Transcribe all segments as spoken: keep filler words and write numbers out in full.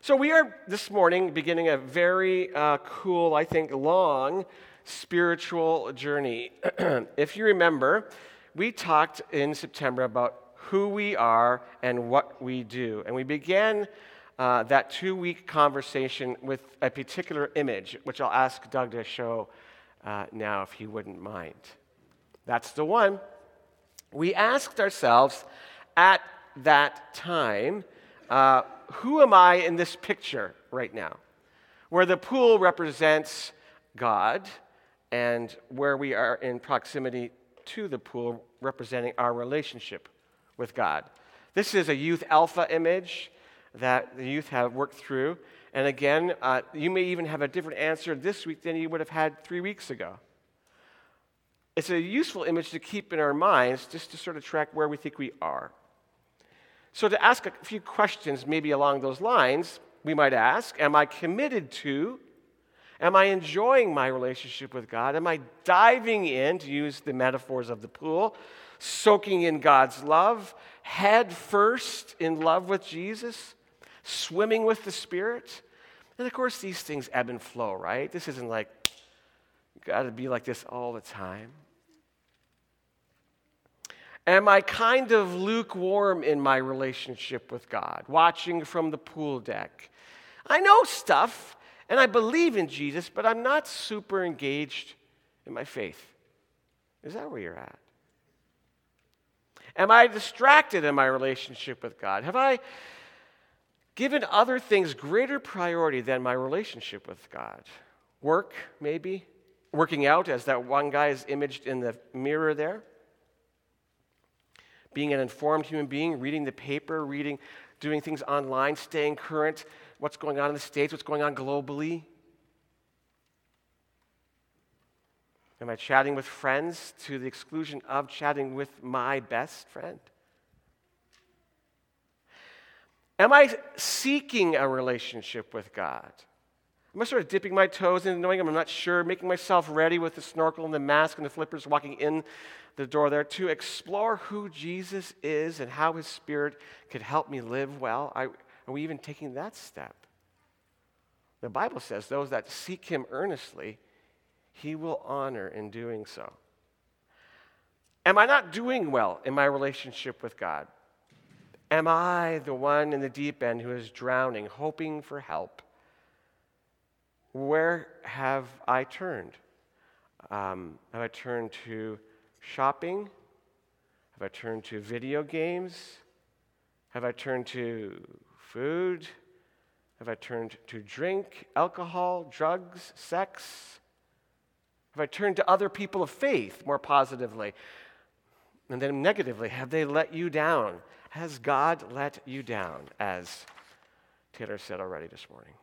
So we are this morning beginning a very uh, cool, I think, long spiritual journey. If you remember, we talked in September about who we are and what we do. And we began uh, that two-week conversation with a particular image, which I'll ask Doug to show uh, now if he wouldn't mind. That's the one. We asked ourselves at that time, uh, who am I in this picture right now? Where the pool represents God and where we are in proximity to the pool representing our relationship with God. This is a youth alpha image that the youth have worked through. And again, uh, you may even have a different answer this week than you would have had three weeks ago. It's a useful image to keep in our minds just to sort of track where we think we are. So to ask a few questions maybe along those lines, we might ask, am I committed to, am I enjoying my relationship with God? Am I diving in, to use the metaphors of the pool, soaking in God's love, head first in love with Jesus, swimming with the Spirit? And of course, these things ebb and flow, right? This isn't like, you've got to be like this all the time. Am I kind of lukewarm in my relationship with God, watching from the pool deck? I know stuff, and I believe in Jesus, but I'm not super engaged in my faith. Is that where you're at? Am I distracted in my relationship with God? Have I given other things greater priority than my relationship with God? Work, maybe? Working out, as that one guy is imaged in the mirror there? Being an informed human being, reading the paper, reading, doing things online, staying current, what's going on in the States, what's going on globally? Am I chatting with friends to the exclusion of chatting with my best friend? Am I seeking a relationship with God? Am I sort of dipping my toes into knowing Him? I'm not sure, making myself ready with the snorkel and the mask and the flippers, walking in the door there to explore who Jesus is and how His Spirit could help me live well? I, are we even taking that step? The Bible says those that seek Him earnestly, He will honor in doing so. Am I not doing well in my relationship with God? Am I the one in the deep end who is drowning, hoping for help? Where have I turned? Um, have I turned to shopping? Have I turned to video games? Have I turned to food? Have I turned to drink, alcohol, drugs, sex? Have I turned to other people of faith more positively? And then negatively, have they let you down? Has God let you down, as Taylor said already this morning?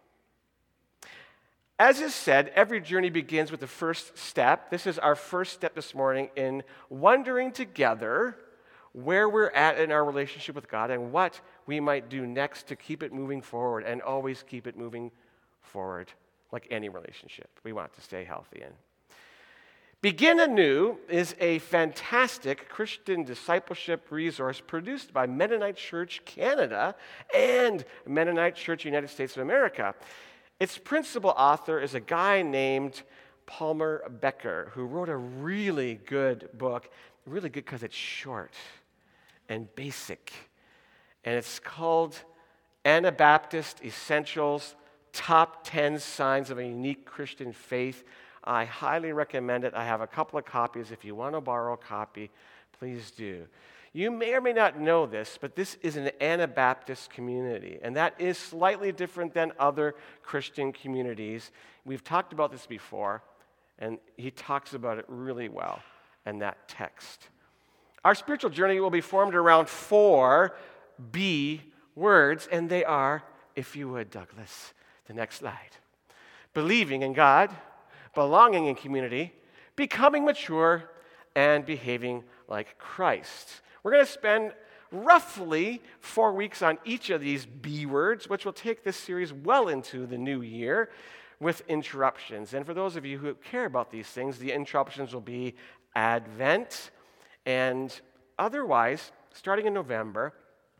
As is said, every journey begins with the first step. This is our first step this morning in wondering together where we're at in our relationship with God and what we might do next to keep it moving forward and always keep it moving forward, like any relationship we want to stay healthy in. Begin Anew is a fantastic Christian discipleship resource produced by Mennonite Church Canada and Mennonite Church United States of America. Its principal author is a guy named Palmer Becker, who wrote a really good book, really good because it's short and basic. And it's called Anabaptist Essentials, Top ten Signs of a Unique Christian Faith. I highly recommend it. I have a couple of copies. If you want to borrow a copy, please do. You may or may not know this, but this is an Anabaptist community, and that is slightly different than other Christian communities. We've talked about this before, and he talks about it really well in that text. Our spiritual journey will be formed around four B words, and they are, if you would, Douglas, the next slide. Believing in God, belonging in community, becoming mature, and behaving like Christ. We're going to spend roughly four weeks on each of these B words, which will take this series well into the new year with interruptions. And for those of you who care about these things, the interruptions will be Advent, and otherwise, starting in November,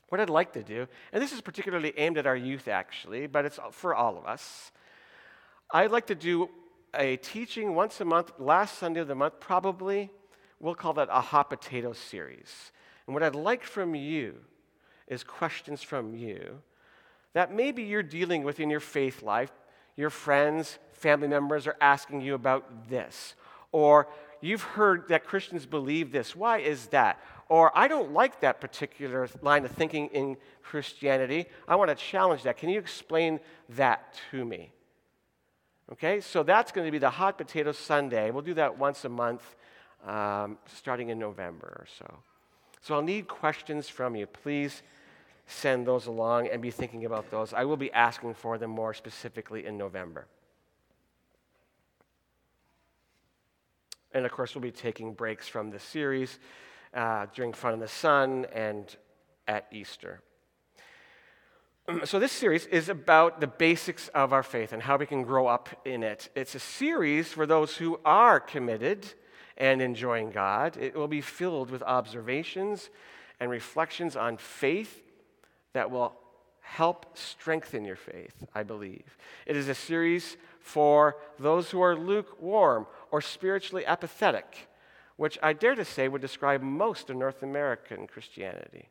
what I'd like to do, and this is particularly aimed at our youth actually, but it's for all of us, I'd like to do a teaching once a month, last Sunday of the month probably. We'll call that a hot potato series. And what I'd like from you is questions from you that maybe you're dealing with in your faith life. Your friends, family members are asking you about this. Or you've heard that Christians believe this. Why is that? Or I don't like that particular line of thinking in Christianity. I want to challenge that. Can you explain that to me? Okay, so that's going to be the Hot Potato Sunday. We'll do that once a month, um, starting in November or so. So I'll need questions from you. Please send those along and be thinking about those. I will be asking for them more specifically in November. And of course, we'll be taking breaks from the series uh, during Fun in the Sun and at Easter. So this series is about the basics of our faith and how we can grow up in it. It's a series for those who are committed and enjoying God. It will be filled with observations and reflections on faith that will help strengthen your faith, I believe. It is a series for those who are lukewarm or spiritually apathetic, which I dare to say would describe most of North American Christianity,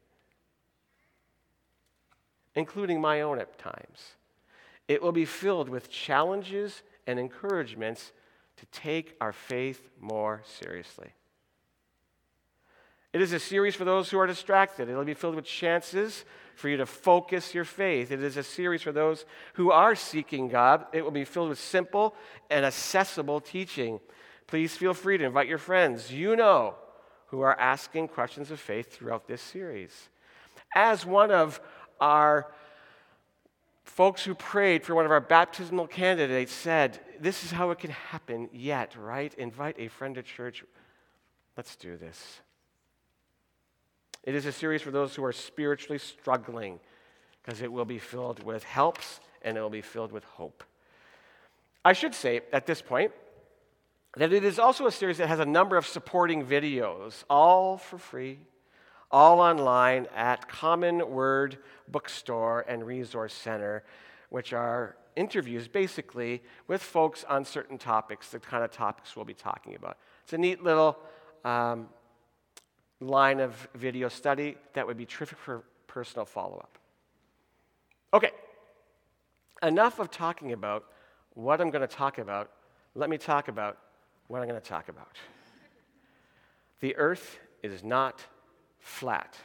including my own at times. It will be filled with challenges and encouragements to take our faith more seriously. It is a series for those who are distracted. It will be filled with chances for you to focus your faith. It is a series for those who are seeking God. It will be filled with simple and accessible teaching. Please feel free to invite your friends you know who are asking questions of faith throughout this series. As one of our folks who prayed for one of our baptismal candidates said, this is how it can happen yet, right? Invite a friend to church. Let's do this. It is a series for those who are spiritually struggling, because it will be filled with helps and it will be filled with hope. I should say at this point that it is also a series that has a number of supporting videos, all for free, all online at Common Word Bookstore and Resource Center, which are interviews basically with folks on certain topics, the kind of topics we'll be talking about. It's a neat little um, line of video study that would be terrific for personal follow-up. Okay, enough of talking about what I'm going to talk about. Let me talk about what I'm going to talk about. The earth is not flat.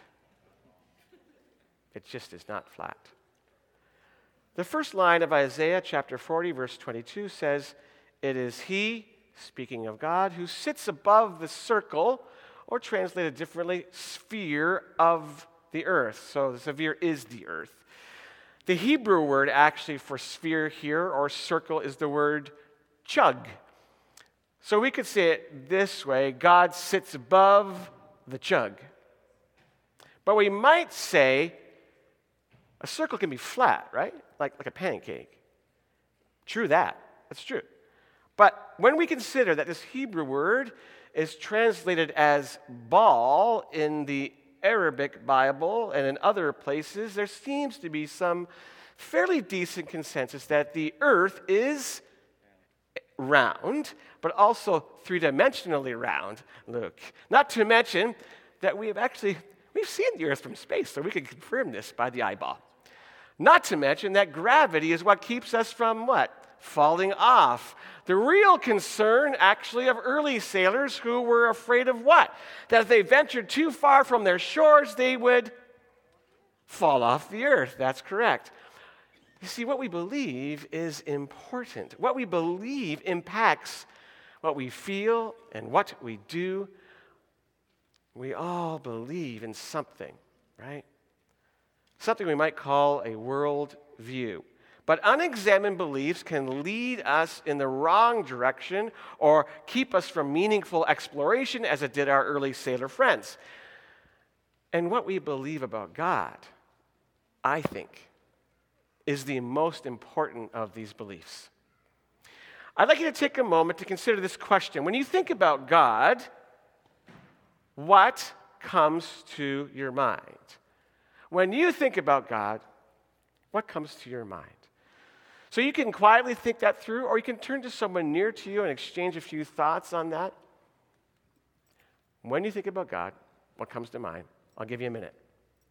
It just is not flat. The first line of Isaiah chapter forty, verse twenty-two says, "It is He," speaking of God, "who sits above the circle," or translated differently, sphere of the earth. So the sphere is the earth. The Hebrew word actually for sphere here, or circle, is the word chug. So we could say it this way: God sits above the chug. But we might say a circle can be flat, right? Like, like a pancake. True that. That's true. But when we consider that this Hebrew word is translated as ball in the Arabic Bible and in other places, there seems to be some fairly decent consensus that the earth is round, but also three-dimensionally round, Luke. Not to mention that we have actually, we've seen the earth from space, so we can confirm this by the eyeball. Not to mention that gravity is what keeps us from what? Falling off. The real concern, actually, of early sailors who were afraid of what? That if they ventured too far from their shores, they would fall off the earth. That's correct. You see, what we believe is important. What we believe impacts what we feel and what we do. We all believe in something, right? Something we might call a world view. But unexamined beliefs can lead us in the wrong direction or keep us from meaningful exploration, as it did our early sailor friends. And what we believe about God, I think, is the most important of these beliefs. I'd like you to take a moment to consider this question. When you think about God, what comes to your mind? When you think about God, what comes to your mind? So you can quietly think that through, or you can turn to someone near to you and exchange a few thoughts on that. When you think about God, what comes to mind? I'll give you a minute.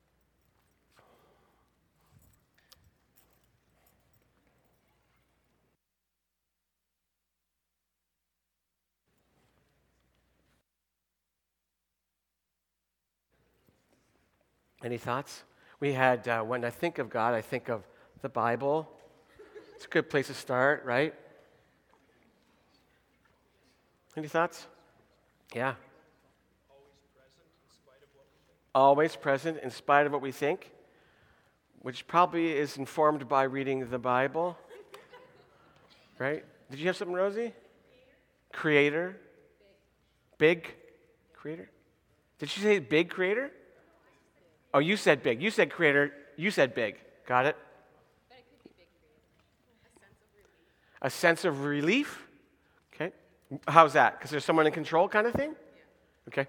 Any thoughts? We had, uh, when I think of God, I think of the Bible. It's a good place to start, right? Any thoughts? Yeah. Always present in spite of what we think, which probably is informed by reading the Bible, right? Did you have something, Rosie? Creator. Big creator? Did she say big creator? Oh, you said big. You said creator. You said big. Got it? But it could be big creator. A sense of relief? Okay. How's that? Because there's someone in control kind of thing? Yeah. Okay.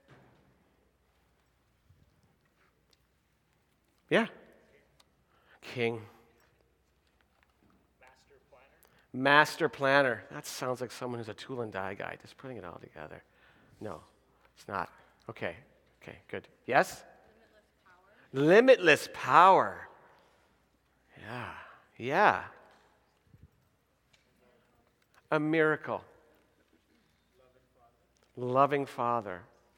Yeah. King. Master planner. Master planner. That sounds like someone who's a tool and die guy, just putting it all together. No, it's not. Okay. Okay, good. Yes? Limitless power. Yeah, yeah. A miracle. Loving Father.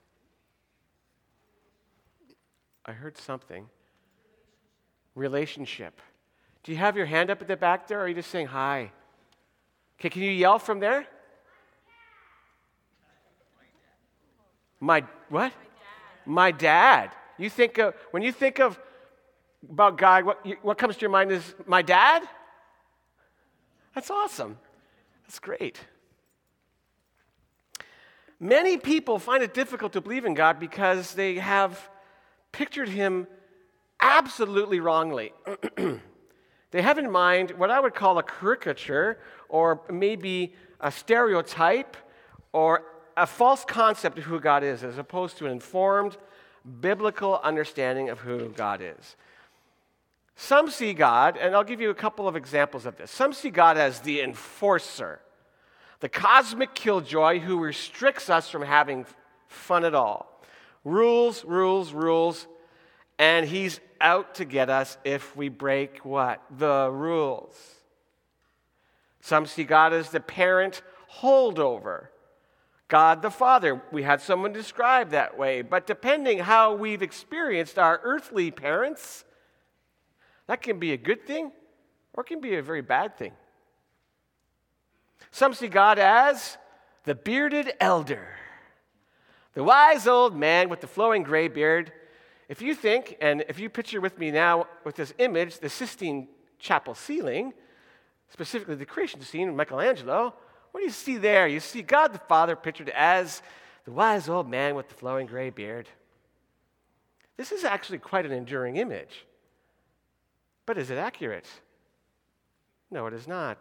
I heard something. Relationship. Do you have your hand up at the back there, or are you just saying hi? Okay, can you yell from there? My what? My dad. You think of, when you think of about God, what, you, what comes to your mind is my dad? That's awesome. That's great. Many people find it difficult to believe in God because they have pictured him absolutely wrongly. They have in mind what I would call a caricature, or maybe a stereotype, or a false concept of who God is, as opposed to an informed biblical understanding of who God is. Some see God, and I'll give you a couple of examples of this. Some see God as the enforcer, the cosmic killjoy who restricts us from having fun at all. Rules, rules, rules, and he's out to get us if we break what? The rules. Some see God as the parent holdover. God the Father, we had someone described that way, but depending how we've experienced our earthly parents, that can be a good thing or it can be a very bad thing. Some see God as the bearded elder, the wise old man with the flowing gray beard. If you think, and if you picture with me now with this image, the Sistine Chapel ceiling, specifically the creation scene of Michelangelo, what do you see there? You see God the Father pictured as the wise old man with the flowing gray beard. This is actually quite an enduring image. But is it accurate? No, it is not.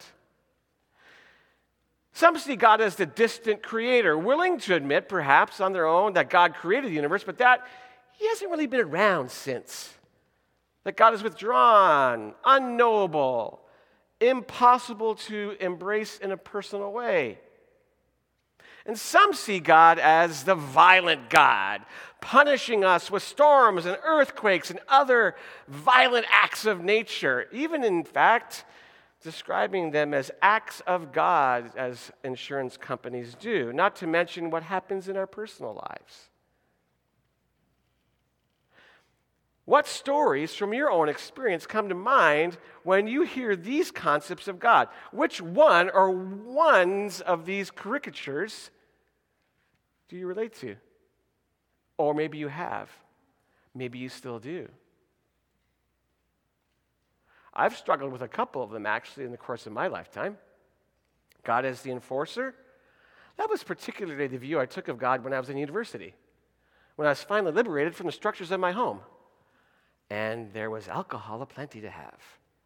Some see God as the distant creator, willing to admit, perhaps on their own, that God created the universe, but that he hasn't really been around since. That God is withdrawn, unknowable, impossible to embrace in a personal way. And some see God as the violent God, punishing us with storms and earthquakes and other violent acts of nature, even in fact describing them as acts of God, as insurance companies do, not to mention what happens in our personal lives. What stories from your own experience come to mind when you hear these concepts of God? Which one or ones of these caricatures do you relate to? Or maybe you have. Maybe you still do. I've struggled with a couple of them actually in the course of my lifetime. God as the enforcer. That was particularly the view I took of God when I was in university, when I was finally liberated from the structures of my home. And there was alcohol aplenty to have.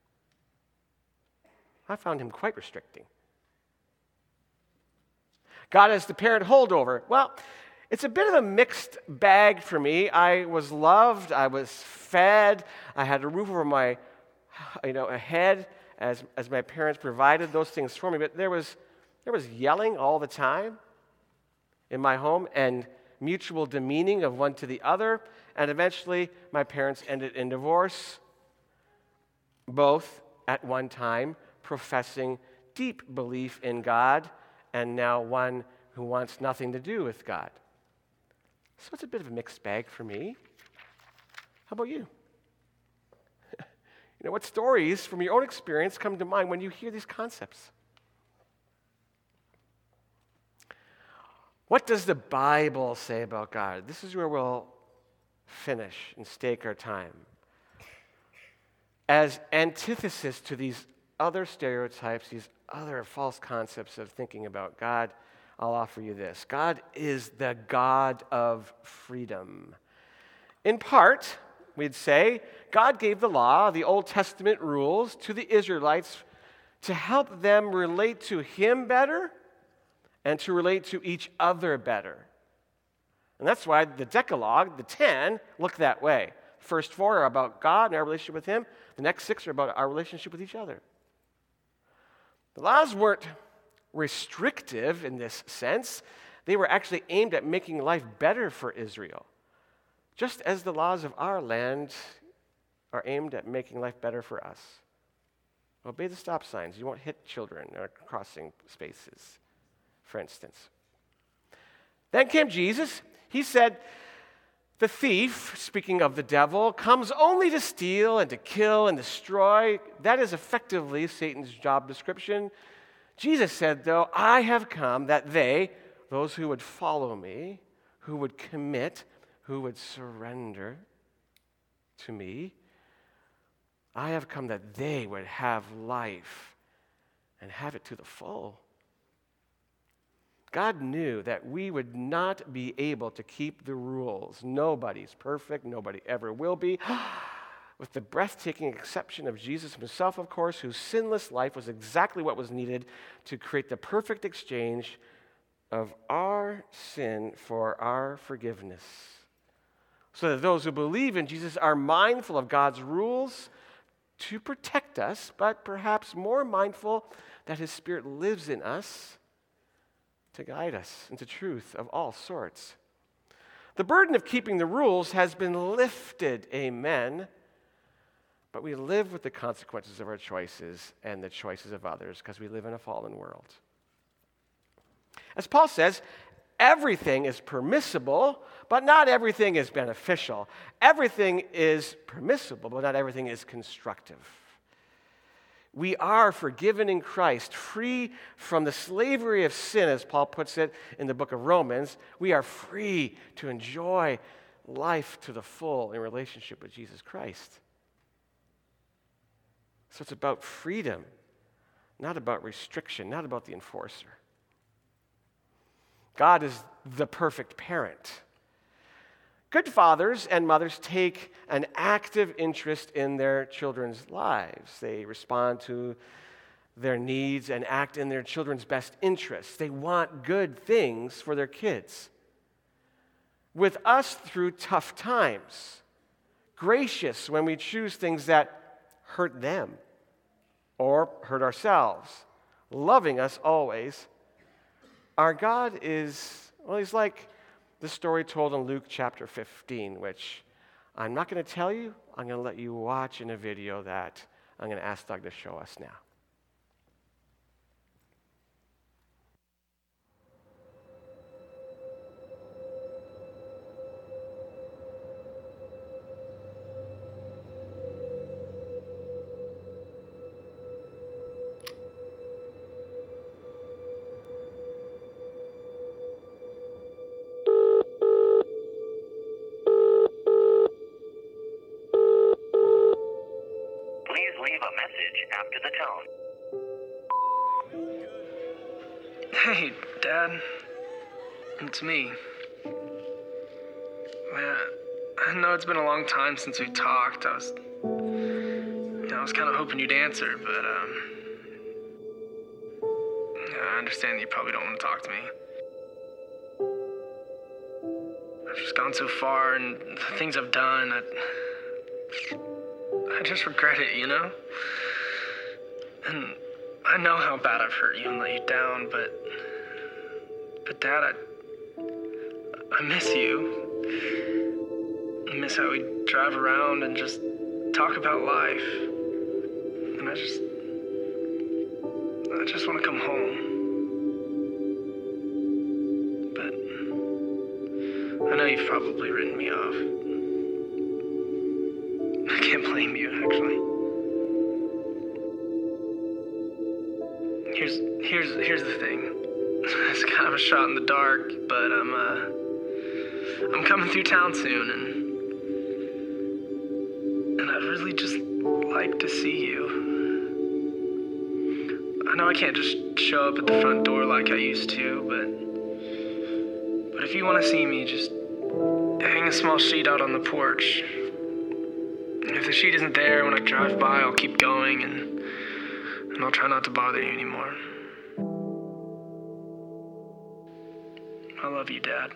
I found him quite restricting. God as the parent holdover. Well, It's a bit of a mixed bag for me. I was loved, I was fed, I had a roof over my you know, head as, as my parents provided those things for me, but there was, there was yelling all the time in my home and mutual demeaning of one to the other, and eventually my parents ended in divorce, both at one time professing deep belief in God, and now one who wants nothing to do with God. So it's a bit of a mixed bag for me. How about you? You know, what stories from your own experience come to mind when you hear these concepts? What does the Bible say about God? This is where we'll finish and stake our time. As antithesis to these other stereotypes, these other false concepts of thinking about God, I'll offer you this. God is the God of freedom. In part, we'd say, God gave the law, the Old Testament rules, to the Israelites to help them relate to Him better and to relate to each other better. And that's why the Decalogue, the ten, look that way. The first four are about God and our relationship with Him. The next six are about our relationship with each other. The laws weren't restrictive in this sense. They were actually aimed at making life better for Israel, just as the laws of our land are aimed at making life better for us. Obey the stop signs. You won't hit children or crossing spaces, for instance. Then came Jesus. He said, the thief, speaking of the devil, comes only to steal and to kill and destroy. That is effectively Satan's job description. Jesus said, though, I have come that they, those who would follow me, who would commit, who would surrender to me, I have come that they would have life and have it to the full. God knew that we would not be able to keep the rules. Nobody's perfect. Nobody ever will be. With the breathtaking exception of Jesus himself, of course, whose sinless life was exactly what was needed to create the perfect exchange of our sin for our forgiveness. So that those who believe in Jesus are mindful of God's rules to protect us, but perhaps more mindful that His Spirit lives in us to guide us into truth of all sorts. The burden of keeping the rules has been lifted, amen, but we live with the consequences of our choices and the choices of others because we live in a fallen world. As Paul says, everything is permissible, but not everything is beneficial. Everything is permissible, but not everything is constructive. We are forgiven in Christ, free from the slavery of sin, as Paul puts it in the book of Romans. We are free to enjoy life to the full in relationship with Jesus Christ. So it's about freedom, not about restriction, not about the enforcer. God is the perfect parent. Good fathers and mothers take an active interest in their children's lives. They respond to their needs and act in their children's best interests. They want good things for their kids. With us through tough times, gracious when we choose things that hurt them or hurt ourselves, loving us always. Our God is, well, He's like the story told in Luke chapter fifteen, which I'm not going to tell you. I'm going to let you watch in a video that I'm going to ask Doug to show us now. After the tone. Hey, Dad. It's me. Man, I know it's been a long time since we talked. I was, you know, I was kind of hoping you'd answer, but um, I understand you probably don't want to talk to me. I've just gone so far, and the things I've done, I, I just regret it, you know? And I know how bad I've hurt you and let you down, but, but Dad, I, I miss you. I miss how we drive around and just talk about life. And I just, I just want to come home. But I know you've probably written me off. I can't blame you, actually. Here's, here's, here's the thing. It's kind of a shot in the dark, but I'm, uh, I'm coming through town soon, and and I'd really just like to see you. I know I can't just show up at the front door like I used to, but but if you want to see me, just hang a small sheet out on the porch. If the sheet isn't there when I drive by, I'll keep going, and and I'll try not to bother you anymore. I love you, Dad.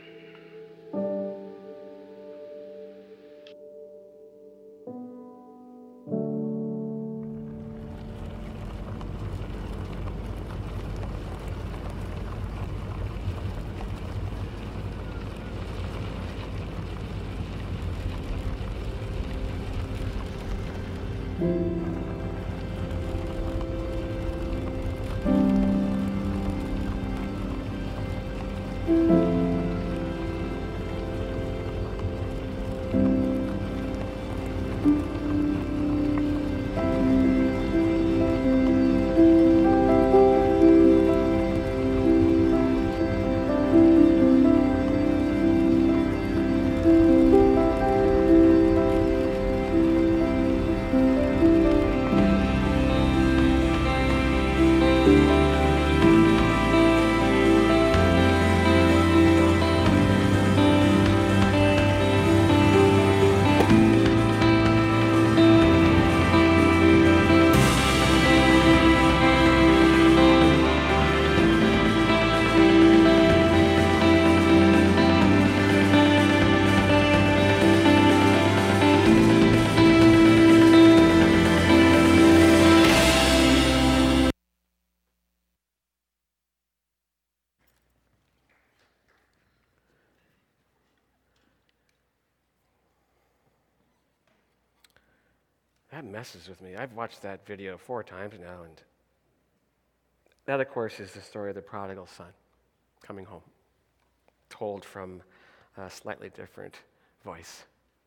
That messes with me. I've watched that video four times now, and that, of course, is the story of the prodigal son coming home, told from a slightly different voice.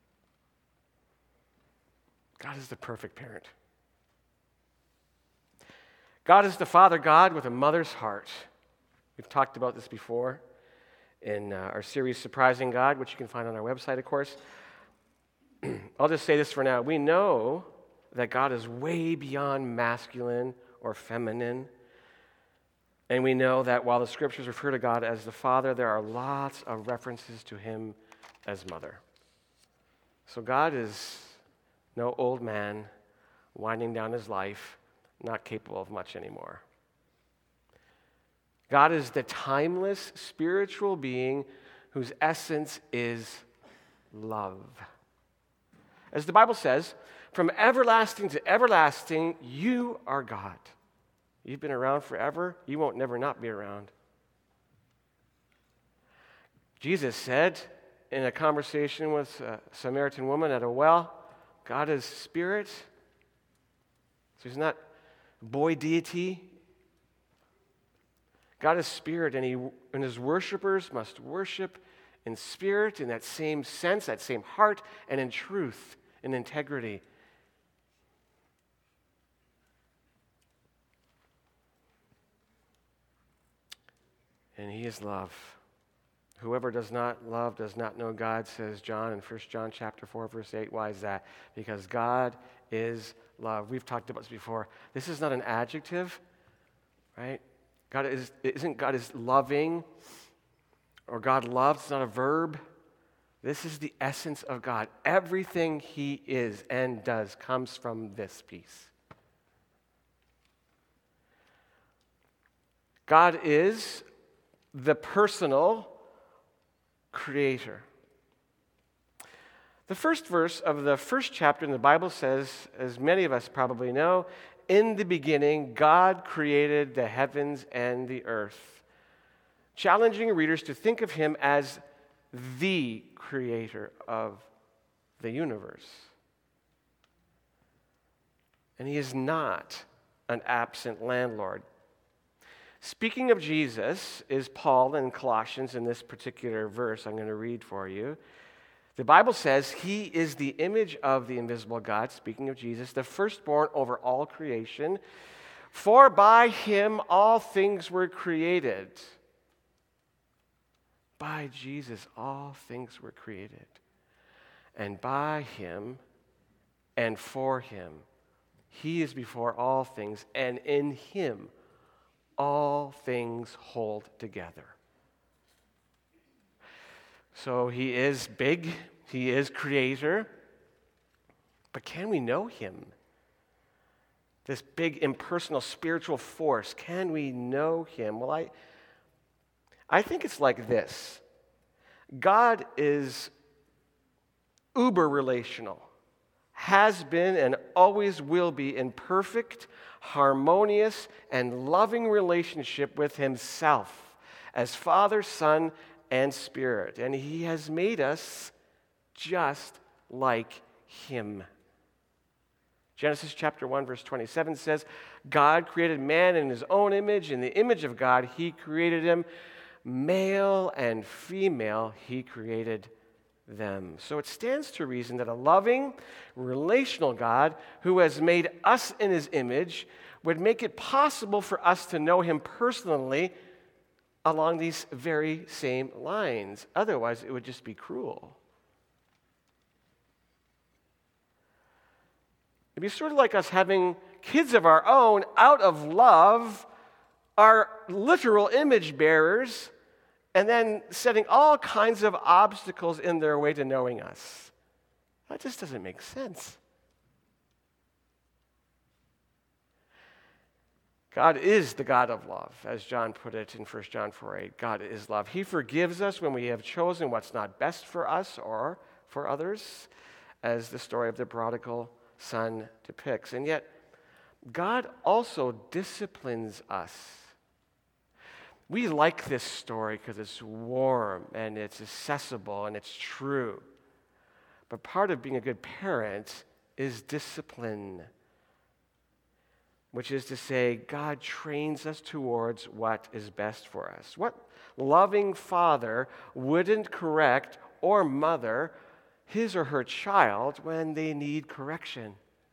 God is the perfect parent. God is the Father God with a mother's heart. We've talked about this before in uh, our series, Surprising God, which you can find on our website, of course. I'll just say this for now. We know that God is way beyond masculine or feminine. And we know that while the scriptures refer to God as the Father, there are lots of references to him as mother. So God is no old man winding down his life, not capable of much anymore. God is the timeless spiritual being whose essence is love. As the Bible says, from everlasting to everlasting, you are God. You've been around forever. You won't never not be around. Jesus said in a conversation with a Samaritan woman at a well, God is spirit. So he's not boy deity. God is spirit, and, he, and his worshipers must worship in spirit, in that same sense, that same heart, and in truth, in integrity. And he is love. Whoever does not love does not know God, says John in First John chapter four, verse eight. Why is that? Because God is love. We've talked about this before. This is not an adjective, right? God is, isn't God is loving, or God loves, it's not a verb. This is the essence of God. Everything he is and does comes from this piece. God is the personal creator. The first verse of the first chapter in the Bible says, as many of us probably know, in the beginning, God created the heavens and the earth, challenging readers to think of him as the creator of the universe. And he is not an absent landlord. Speaking of Jesus is Paul in Colossians in this particular verse I'm going to read for you. The Bible says he is the image of the invisible God, speaking of Jesus, the firstborn over all creation. For by him all things were created. By Jesus all things were created. And by him and for him, he is before all things, and in him all things hold together. So he is big, he is creator, but can we know him? This big impersonal spiritual force, can we know him? Well, I, I think it's like this. God is uber relational, has been and always will be in perfect, harmonious, and loving relationship with himself as Father, Son, and Spirit. And he has made us just like him. Genesis chapter one, verse twenty-seven says, God created man in his own image. In the image of God, he created him. Male and female, he created them. So it stands to reason that a loving, relational God who has made us in his image would make it possible for us to know him personally along these very same lines. Otherwise, it would just be cruel. It'd be sort of like us having kids of our own out of love, are literal image bearers, and then setting all kinds of obstacles in their way to knowing us. That just doesn't make sense. God is the God of love, as John put it in First John four eight. God is love. He forgives us when we have chosen what's not best for us or for others, as the story of the prodigal son depicts. And yet, God also disciplines us. We like this story because it's warm and it's accessible and it's true. But part of being a good parent is discipline, which is to say, God trains us towards what is best for us. What loving father wouldn't correct or mother his or her child when they need correction?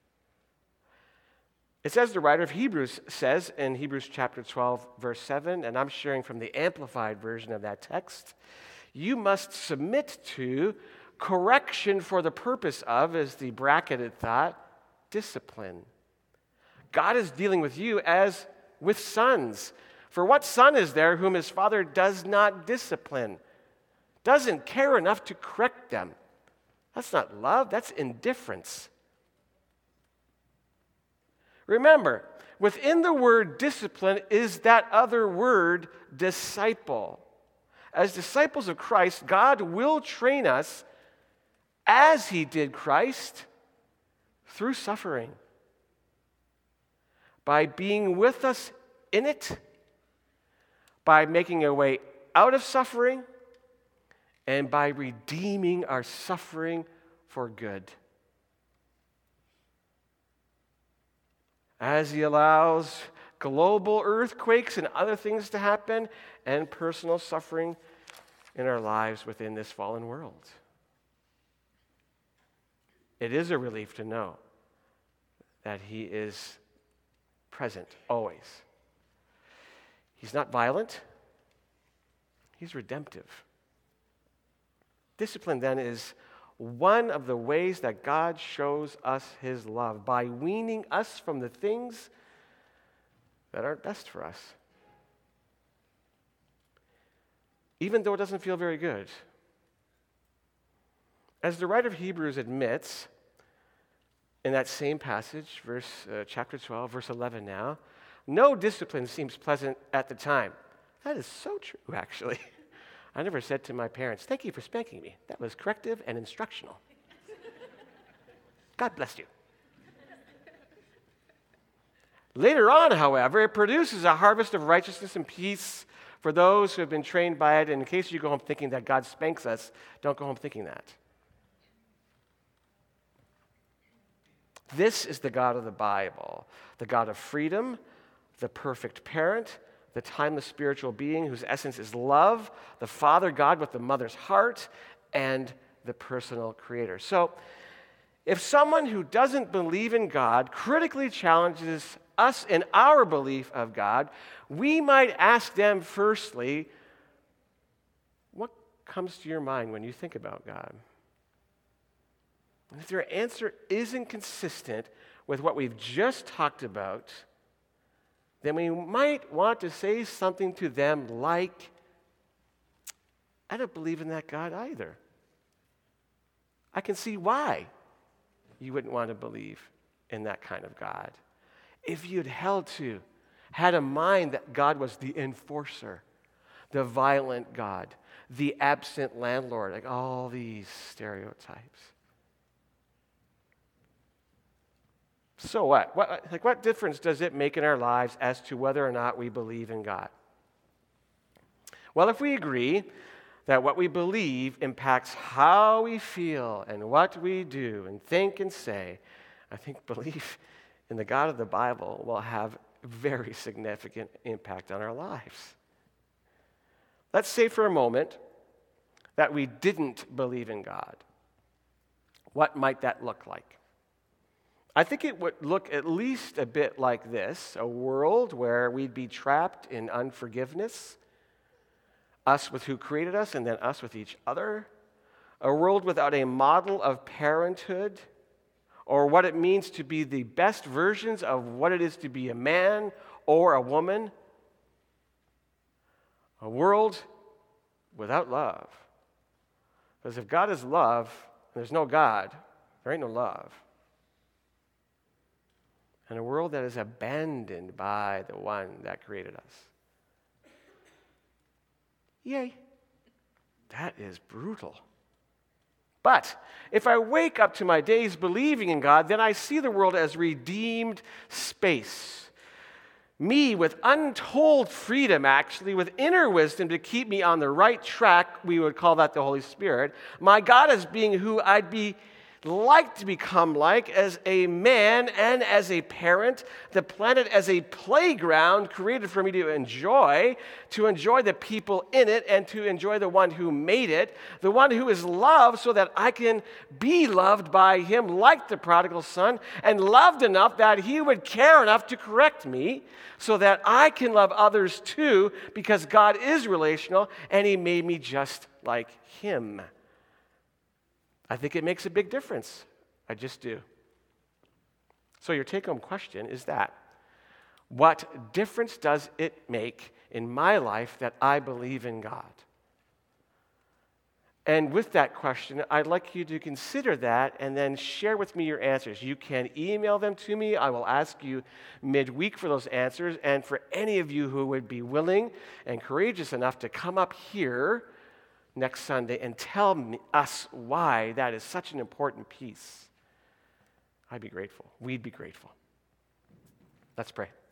It's as the writer of Hebrews says in Hebrews chapter twelve, verse seven, and I'm sharing from the amplified version of that text, you must submit to correction for the purpose of, as the bracketed thought, discipline. God is dealing with you as with sons. For what son is there whom his father does not discipline, doesn't care enough to correct them? That's not love, that's indifference. Remember, within the word discipline is that other word, disciple. As disciples of Christ, God will train us as he did Christ through suffering. By being with us in it, by making a way out of suffering, and by redeeming our suffering for good. As he allows global earthquakes and other things to happen, and personal suffering in our lives within this fallen world. It is a relief to know that he is present always. He's not violent, he's redemptive. Discipline, then, is one of the ways that God shows us his love, by weaning us from the things that aren't best for us, even though it doesn't feel very good. As the writer of Hebrews admits in that same passage, verse uh, chapter twelve, verse eleven now, no discipline seems pleasant at the time. That is so true, actually. I never said to my parents, thank you for spanking me. That was corrective and instructional. God bless you. Later on, however, it produces a harvest of righteousness and peace for those who have been trained by it. And in case you go home thinking that God spanks us, don't go home thinking that. This is the God of the Bible, the God of freedom, the perfect parent, the timeless spiritual being whose essence is love, the Father God with the mother's heart, and the personal creator. So, if someone who doesn't believe in God critically challenges us in our belief of God, we might ask them firstly, what comes to your mind when you think about God? And if their answer isn't consistent with what we've just talked about, then we might want to say something to them like, I don't believe in that God either. I can see why you wouldn't want to believe in that kind of God. If you'd held to, had a mind that God was the enforcer, the violent God, the absent landlord, like all these stereotypes. So what? what? Like what difference does it make in our lives as to whether or not we believe in God? Well, if we agree that what we believe impacts how we feel and what we do and think and say, I think belief in the God of the Bible will have very significant impact on our lives. Let's say for a moment that we didn't believe in God. What might that look like? I think it would look at least a bit like this, a world where we'd be trapped in unforgiveness, us with who created us and then us with each other, a world without a model of parenthood or what it means to be the best versions of what it is to be a man or a woman, a world without love. Because if God is love, and there's no God, there ain't no love. And a world that is abandoned by the one that created us. Yay. That is brutal. But if I wake up to my days believing in God, then I see the world as redeemed space. Me with untold freedom, actually, with inner wisdom to keep me on the right track, we would call that the Holy Spirit. My God as being who I'd be like to become like as a man and as a parent, the planet as a playground created for me to enjoy, to enjoy the people in it and to enjoy the one who made it, the one who is loved so that I can be loved by him like the prodigal son and loved enough that he would care enough to correct me so that I can love others too because God is relational and he made me just like him. I think it makes a big difference. I just do. So your take-home question is that, what difference does it make in my life that I believe in God? And with that question, I'd like you to consider that and then share with me your answers. You can email them to me. I will ask you midweek for those answers. And for any of you who would be willing and courageous enough to come up here next Sunday and tell me, us why that is such an important piece, I'd be grateful. We'd be grateful. Let's pray.